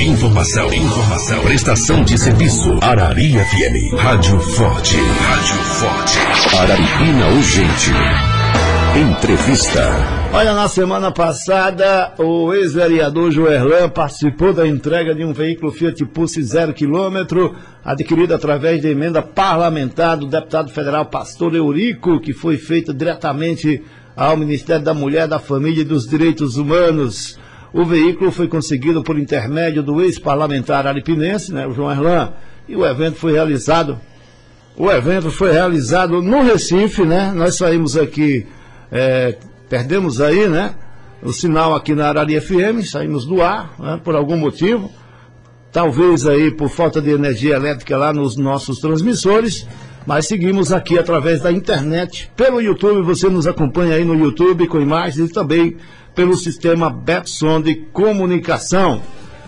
Informação. Prestação de serviço. Arari FM. Rádio Forte. Araripina Urgente. Entrevista. Olha, na semana passada, o ex-vereador Joerlan participou da entrega de um veículo Fiat Pulse 0 km, adquirido através de emenda parlamentar do deputado federal Pastor Eurico, que foi feita diretamente ao Ministério da Mulher, da Família e dos Direitos Humanos. O veículo foi conseguido por intermédio do ex-parlamentar araripinense, o Joerlan, e o evento foi realizado no Recife, Nós saímos aqui, perdemos aí, o sinal aqui na Arari FM, saímos do ar, por algum motivo, talvez aí por falta de energia elétrica lá nos nossos transmissores, mas seguimos aqui através da internet, pelo YouTube. Você nos acompanha aí no YouTube com imagens e também pelo sistema Betson de comunicação.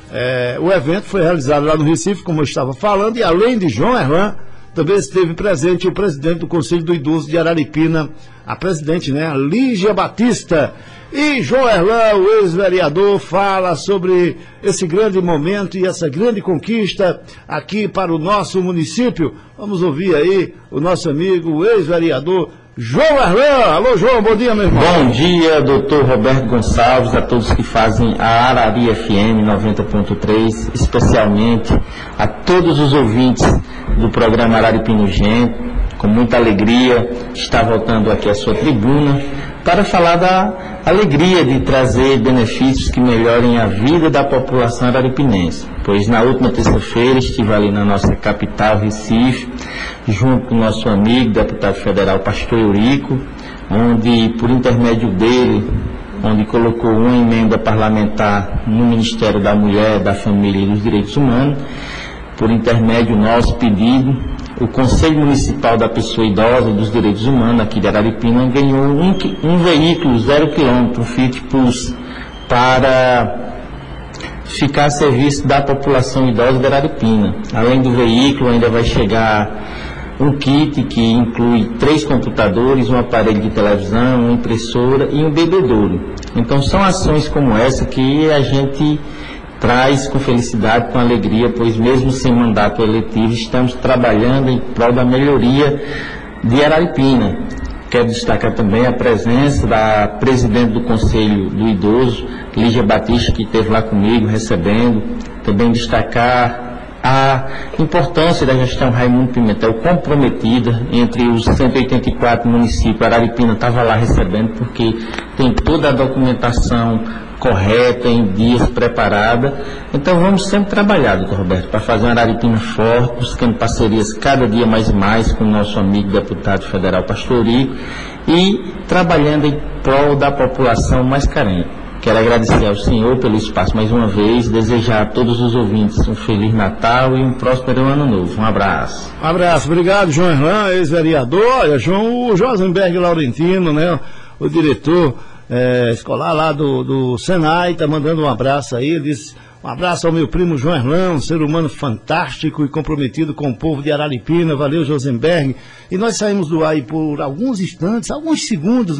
O evento foi realizado lá no Recife, como eu estava falando, e além de Joerlan, também esteve presente o presidente do Conselho do Idoso de Araripina, a presidente, a Lígia Batista. E Joerlan, o ex-vereador, fala sobre esse grande momento e essa grande conquista aqui para o nosso município. Vamos ouvir aí o nosso amigo, o ex-vereador Joerlan. Alô, João, bom dia, meu irmão. Bom dia, doutor Roberto Gonçalves, a todos que fazem a Arari FM 90.3, especialmente a todos os ouvintes do programa Araripina Urgente. Com muita alegria, está voltando aqui à sua tribuna para falar da alegria de trazer benefícios que melhorem a vida da população araripinense. Pois na última terça-feira estive ali na nossa capital, Recife, junto com o nosso amigo, deputado federal Pastor Eurico, onde, por intermédio dele, onde colocou uma emenda parlamentar no Ministério da Mulher, da Família e dos Direitos Humanos, por intermédio nosso pedido, o Conselho Municipal da Pessoa Idosa e dos Direitos Humanos aqui de Araripina ganhou um veículo 0 km, um Fiat Pulse, para ficar a serviço da população idosa de Araripina. Além do veículo, ainda vai chegar um kit que inclui 3 computadores, um aparelho de televisão, uma impressora e um bebedouro. Então são ações como essa que a gente traz com felicidade, com alegria, pois mesmo sem mandato eletivo estamos trabalhando em prol da melhoria de Araripina. Quero destacar também a presença da presidente do Conselho do Idoso, Lígia Batista, que esteve lá comigo recebendo. Também destacar a importância da gestão Raimundo Pimentel, comprometida entre os 184 municípios. Araripina estava lá recebendo porque tem toda a documentação correta, em dias, preparada. Então vamos sempre trabalhar, doutor Roberto, para fazer uma Araripina forte, buscando parcerias cada dia mais e mais com o nosso amigo deputado federal Pastor Eurico e trabalhando em prol da população mais carente. Quero agradecer ao senhor pelo espaço mais uma vez, desejar a todos os ouvintes um Feliz Natal e um próspero Ano Novo. Um abraço. Um abraço, obrigado, Joerlan, ex-vereador. Olha, o Josenberg Laurentino, o diretor escolar lá do Senai, está mandando um abraço aí. Ele diz: um abraço ao meu primo Joerlan, um ser humano fantástico e comprometido com o povo de Araripina. Valeu, Josenberg. E nós saímos do ar aí por alguns instantes, alguns segundos,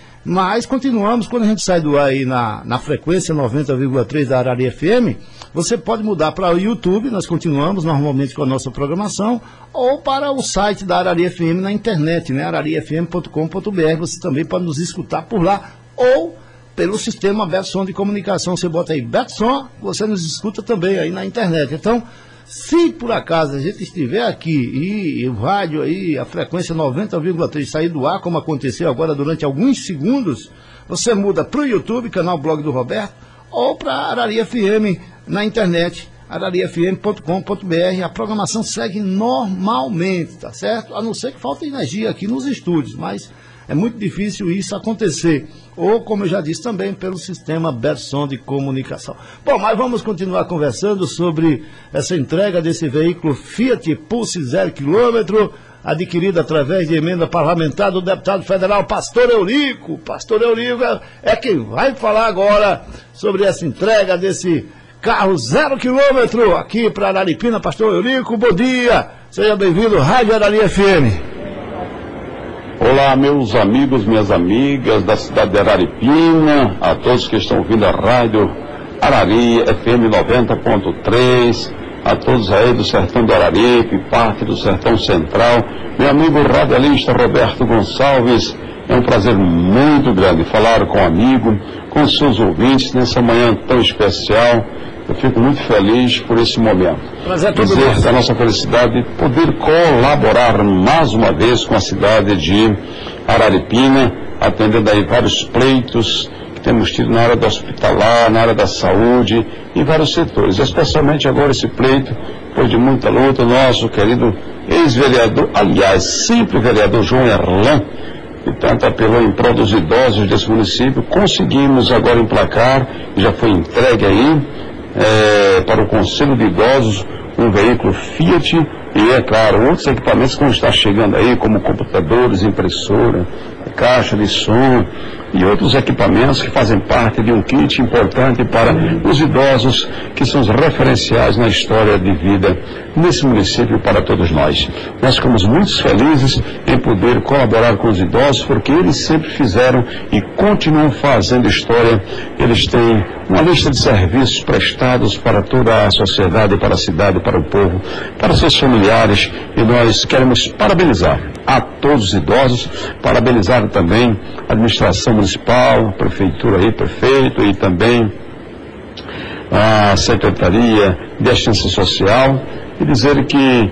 mas continuamos. Quando a gente sai do ar aí na frequência 90,3 da Arari FM, você pode mudar para o YouTube. Nós continuamos normalmente com a nossa programação, ou para o site da Arari FM na internet, ararifm.com.br. Você também pode nos escutar por lá, ou pelo sistema Betson de comunicação. Você bota aí Betson, você nos escuta também aí na internet. Então, se por acaso a gente estiver aqui e o rádio aí, a frequência 90,3 sair do ar, como aconteceu agora durante alguns segundos, você muda para o YouTube, canal Blog do Roberto, ou para Arari FM na internet, ararifm.com.br. A programação segue normalmente, tá certo? A não ser que falte energia aqui nos estúdios, mas é muito difícil isso acontecer. Ou, como eu já disse também, pelo sistema Betson de comunicação. Bom, mas vamos continuar conversando sobre essa entrega desse veículo Fiat Pulse 0 km, adquirido através de emenda parlamentar do deputado federal Pastor Eurico. Pastor Eurico é quem vai falar agora sobre essa entrega desse carro 0 km aqui para Araripina. Pastor Eurico, bom dia. Seja bem-vindo à Rádio Arari FM. Olá, meus amigos, minhas amigas da cidade de Araripina, a todos que estão ouvindo a rádio Arari FM 90.3, a todos aí do Sertão do Araripe, parte do Sertão Central, meu amigo radialista Roberto Gonçalves, é um prazer muito grande falar com o amigo, com os seus ouvintes nessa manhã tão especial. Eu fico muito feliz por esse momento. Dizer da nossa felicidade de poder colaborar mais uma vez com a cidade de Araripina, atendendo aí vários pleitos que temos tido na área da hospitalar, na área da saúde, em vários setores. Especialmente agora esse pleito, depois de muita luta, nosso querido ex-vereador, aliás, sempre vereador João Erlan, que tanto apelou em prol dos idosos desse município, conseguimos agora emplacar, já foi entregue aí, para o Conselho de Idosos, um veículo Fiat e, é claro, outros equipamentos que vão estar chegando aí, como computadores, impressora, caixa de som e outros equipamentos que fazem parte de um kit importante para os idosos, que são os referenciais na história de vida nesse município para todos nós. Nós ficamos muito felizes em poder colaborar com os idosos, porque eles sempre fizeram e continuam fazendo história. Eles têm uma lista de serviços prestados para toda a sociedade, para a cidade, para o povo, para seus familiares, e nós queremos parabenizar a todos os idosos, parabenizar também a administração municipal, a prefeitura aí, prefeito, e também a Secretaria de Assistência Social, e dizer que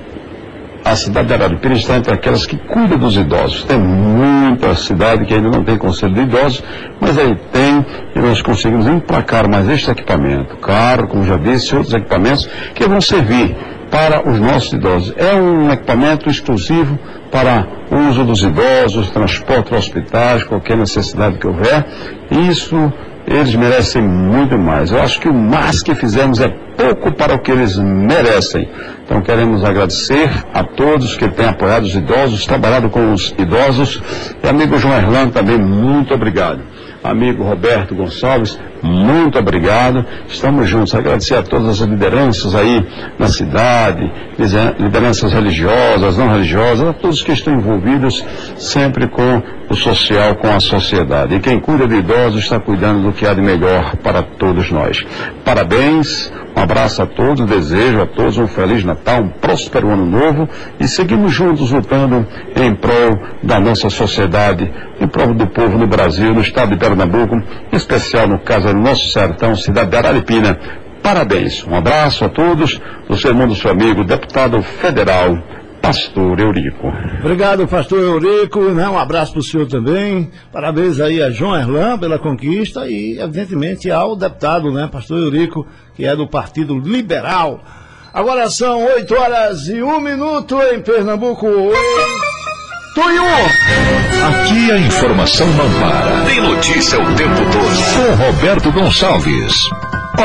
a cidade de Araripina está entre aquelas que cuidam dos idosos. Tem muita cidade que ainda não tem conselho de idosos, mas aí tem, e nós conseguimos emplacar mais este equipamento, claro, como já disse, outros equipamentos que vão servir para os nossos idosos. É um equipamento exclusivo para o uso dos idosos, transporte para hospitais, qualquer necessidade que houver. Isso eles merecem muito mais. Eu acho que o mais que fizemos é pouco para o que eles merecem. Então queremos agradecer a todos que têm apoiado os idosos, trabalhado com os idosos. E amigo João Erlan também, muito obrigado. Amigo Roberto Gonçalves, muito obrigado. Estamos juntos. Agradecer a todas as lideranças aí na cidade, lideranças religiosas, não religiosas, a todos que estão envolvidos sempre com o social, com a sociedade. E quem cuida de idosos está cuidando do que há de melhor para todos nós. Parabéns, um abraço a todos, desejo a todos um Feliz Natal, um próspero Ano Novo, e seguimos juntos lutando em prol da nossa sociedade, em prol do povo no Brasil, no estado de Pernambuco, em especial no caso do nosso sertão, cidade de Araripina. Parabéns, um abraço a todos, do seu irmão, do seu amigo, deputado federal, Pastor Eurico. Obrigado, Pastor Eurico, né? Um abraço para o senhor também. Parabéns aí a João Erlan pela conquista e, evidentemente, ao deputado, né, Pastor Eurico, que é do Partido Liberal. Agora são 8h01 em Pernambuco. Tuiu! Aqui a informação não para. Tem notícia o tempo todo. Com Roberto Gonçalves.